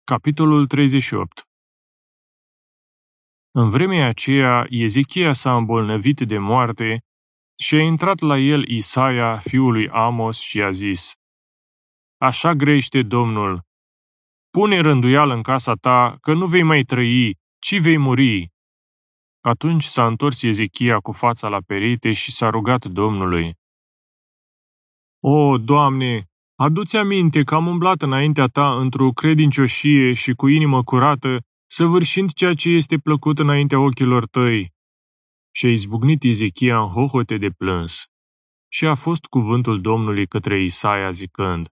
Capitolul 38. În vremea aceea, Ezechia s-a îmbolnăvit de moarte și a intrat la el Isaia, fiul lui Amos, și a zis: Așa grăiește Domnul, pune rânduială în casa ta, că nu vei mai trăi, ci vei muri. Atunci s-a întors Ezechia cu fața la perete și s-a rugat Domnului: O, Doamne, adu-ți aminte că am umblat înaintea ta într-o credincioșie și cu inimă curată, săvârșind ceea ce este plăcut înaintea ochilor tăi. Și a izbucnit Ezechia în hohote de plâns. Și a fost cuvântul Domnului către Isaia zicând: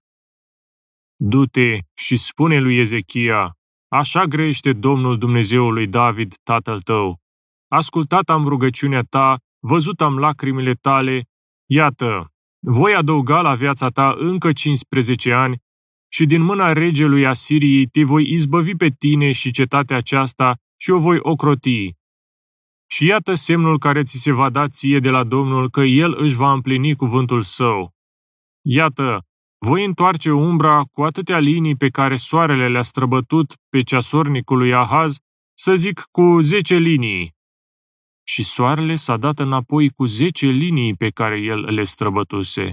Du-te și spune lui Ezechia: Așa grăiește Domnul Dumnezeul lui David, tatăl tău. Ascultat am rugăciunea ta, văzut am lacrimile tale, iată, voi adăuga la viața ta încă 15 ani și din mâna regelui Asiriei te voi izbăvi pe tine și cetatea aceasta și o voi ocroti. Și iată semnul care ți se va da ție de la Domnul, că El își va împlini cuvântul său. Iată, voi întoarce umbra cu atâtea linii pe care soarele le-a străbătut pe ceasornicul lui Ahaz, să zic cu 10 linii. Și soarele s-a dat înapoi cu 10 linii pe care el le străbătuse.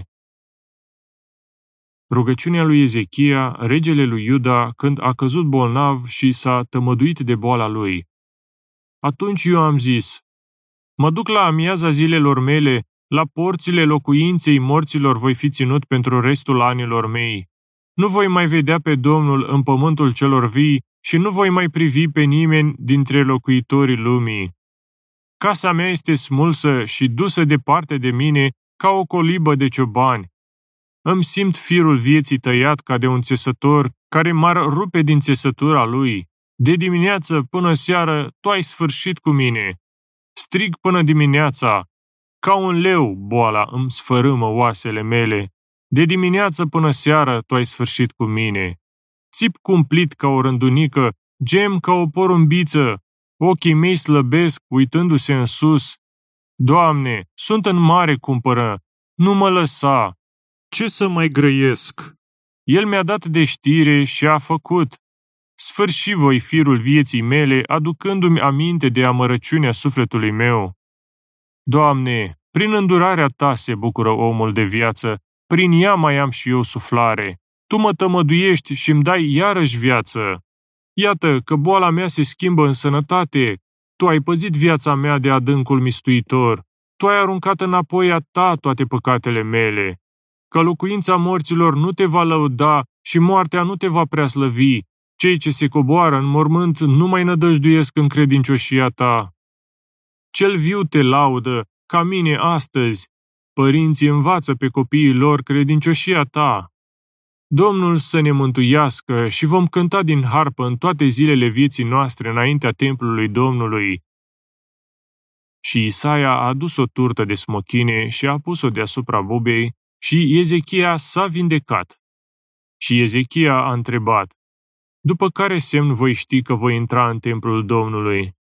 Rugăciunea lui Ezechia, regele lui Iuda, când a căzut bolnav și s-a tămăduit de boala lui. Atunci eu am zis: Mă duc la amiaza zilelor mele, la porțile locuinței morților voi fi ținut pentru restul anilor mei. Nu voi mai vedea pe Domnul în pământul celor vii și nu voi mai privi pe nimeni dintre locuitorii lumii. Casa mea este smulsă și dusă departe de mine ca o colibă de ciobani. Îmi simt firul vieții tăiat ca de un țesător care m-ar rupe din țesătura lui. De dimineață până seară tu ai sfârșit cu mine. Strig până dimineața. Ca un leu boala îmi sfărâmă oasele mele. De dimineață până seară tu ai sfârșit cu mine. Țip cumplit ca o rândunică, gem ca o porumbiță. Ochii mei slăbesc, uitându-se în sus. Doamne, sunt în mare cumpără, nu mă lăsa. Ce să mai grăiesc? El mi-a dat de știre și a făcut. Sfârși voi firul vieții mele, aducându-mi aminte de amărăciunea sufletului meu. Doamne, prin îndurarea ta se bucură omul de viață, prin ea mai am și eu suflare. Tu mă tămăduiești și îmi dai iarăși viață. Iată că boala mea se schimbă în sănătate. Tu ai păzit viața mea de adâncul mistuitor. Tu ai aruncat înapoi a ta toate păcatele mele. Că locuința morților nu te va lăuda și moartea nu te va preaslăvi. Cei ce se coboară în mormânt nu mai nădăjduiesc în credincioșia ta. Cel viu te laudă, ca mine astăzi. Părinții învață pe copiii lor credincioșia ta. Domnul să ne mântuiască și vom cânta din harpă în toate zilele vieții noastre înaintea templului Domnului. Și Isaia a adus o turtă de smochine și a pus-o deasupra bubei și Ezechia s-a vindecat. Și Ezechia a întrebat: După care semn voi ști că voi intra în templul Domnului?